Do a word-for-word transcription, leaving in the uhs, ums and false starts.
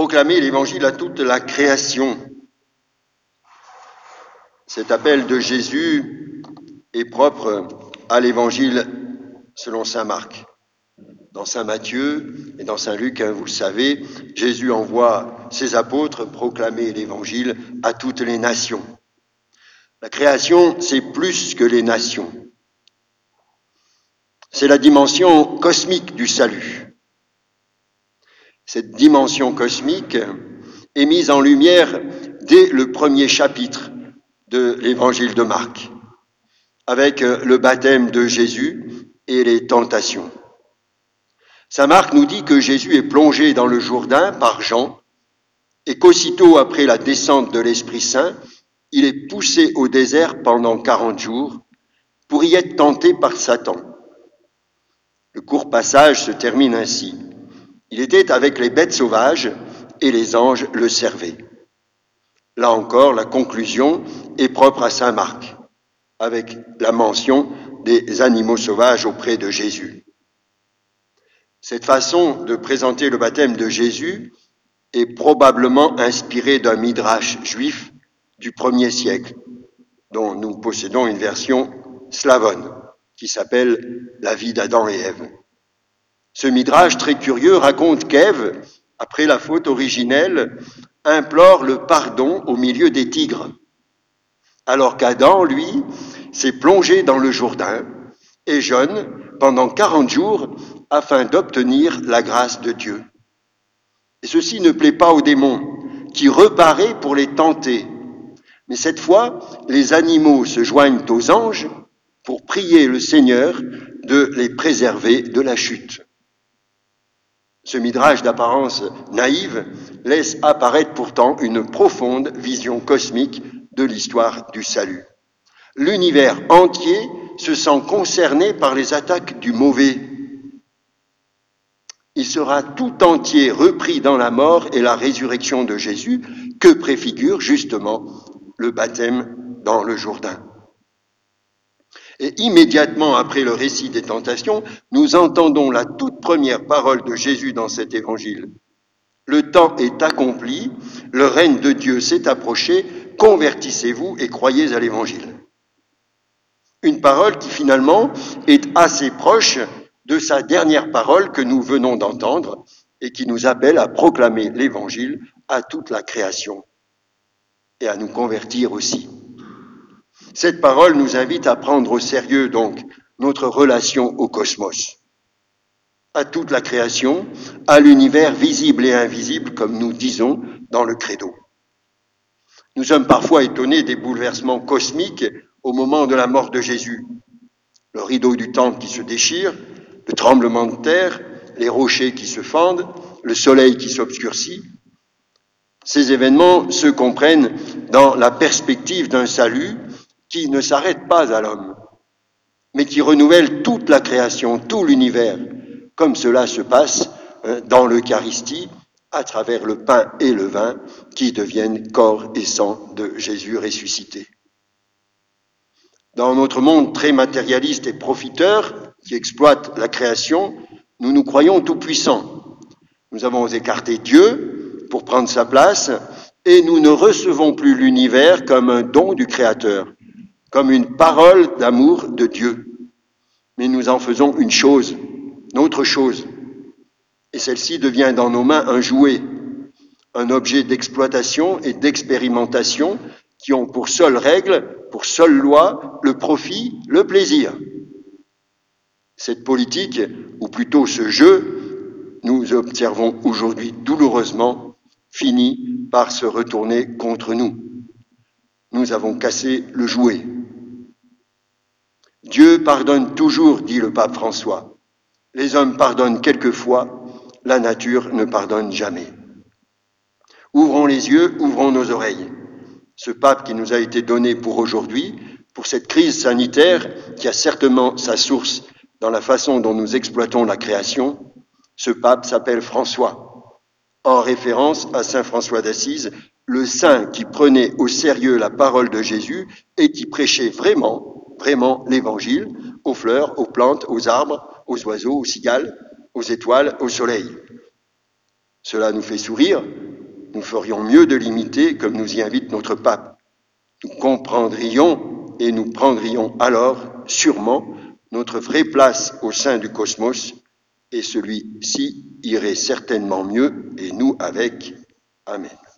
proclamer l'évangile à toute la création. Cet appel de Jésus est propre à l'évangile selon saint Marc. Dans saint Matthieu et dans saint Luc, hein, vous le savez, Jésus envoie ses apôtres proclamer l'évangile à toutes les nations. La création, c'est plus que les nations. C'est la dimension cosmique du salut. Cette dimension cosmique est mise en lumière dès le premier chapitre de l'évangile de Marc, avec le baptême de Jésus et les tentations. Saint Marc nous dit que Jésus est plongé dans le Jourdain par Jean et qu'aussitôt après la descente de l'Esprit Saint, il est poussé au désert pendant quarante jours pour y être tenté par Satan. Le court passage se termine ainsi. Il était avec les bêtes sauvages et les anges le servaient. Là encore, la conclusion est propre à saint Marc, avec la mention des animaux sauvages auprès de Jésus. Cette façon de présenter le baptême de Jésus est probablement inspirée d'un midrash juif du premier siècle, dont nous possédons une version slavonne, qui s'appelle « La vie d'Adam et Ève ». Ce midrash très curieux raconte qu'Ève, après la faute originelle, implore le pardon au milieu des tigres, alors qu'Adam, lui, s'est plongé dans le Jourdain et jeûne pendant quarante jours afin d'obtenir la grâce de Dieu. Et ceci ne plaît pas aux démons, qui reparaît pour les tenter. Mais cette fois, les animaux se joignent aux anges pour prier le Seigneur de les préserver de la chute. Ce midrash d'apparence naïve laisse apparaître pourtant une profonde vision cosmique de l'histoire du salut. L'univers entier se sent concerné par les attaques du mauvais. Il sera tout entier repris dans la mort et la résurrection de Jésus que préfigure justement le baptême dans le Jourdain. Et immédiatement après le récit des tentations, nous entendons la toute première parole de Jésus dans cet évangile. Le temps est accompli, le règne de Dieu s'est approché, convertissez-vous et croyez à l'évangile. Une parole qui finalement est assez proche de sa dernière parole que nous venons d'entendre et qui nous appelle à proclamer l'évangile à toute la création et à nous convertir aussi. Cette parole nous invite à prendre au sérieux donc notre relation au cosmos, à toute la création, à l'univers visible et invisible, comme nous disons dans le credo. Nous sommes parfois étonnés des bouleversements cosmiques au moment de la mort de Jésus. Le rideau du temple qui se déchire, le tremblement de terre, les rochers qui se fendent, le soleil qui s'obscurcit. Ces événements se comprennent dans la perspective d'un salut qui ne s'arrête pas à l'homme, mais qui renouvelle toute la création, tout l'univers, comme cela se passe dans l'Eucharistie, à travers le pain et le vin qui deviennent corps et sang de Jésus ressuscité. Dans notre monde très matérialiste et profiteur, qui exploite la création, nous nous croyons tout-puissants. Nous avons écarté Dieu pour prendre sa place et nous ne recevons plus l'univers comme un don du Créateur, comme une parole d'amour de Dieu. Mais nous en faisons une chose, notre chose. Et celle-ci devient dans nos mains un jouet, un objet d'exploitation et d'expérimentation qui ont pour seule règle, pour seule loi, le profit, le plaisir. Cette politique, ou plutôt ce jeu, nous observons aujourd'hui douloureusement, finit par se retourner contre nous. Nous avons cassé le jouet. Dieu pardonne toujours, dit le pape François. Les hommes pardonnent quelquefois, la nature ne pardonne jamais. Ouvrons les yeux, ouvrons nos oreilles. Ce pape qui nous a été donné pour aujourd'hui, pour cette crise sanitaire qui a certainement sa source dans la façon dont nous exploitons la création, ce pape s'appelle François, en référence à saint François d'Assise, le saint qui prenait au sérieux la parole de Jésus et qui prêchait vraiment, vraiment l'évangile aux fleurs, aux plantes, aux arbres, aux oiseaux, aux cigales, aux étoiles, au soleil. Cela nous fait sourire, nous ferions mieux de l'imiter comme nous y invite notre pape. Nous comprendrions et nous prendrions alors sûrement notre vraie place au sein du cosmos, et celui-ci irait certainement mieux, et nous avec. Amen.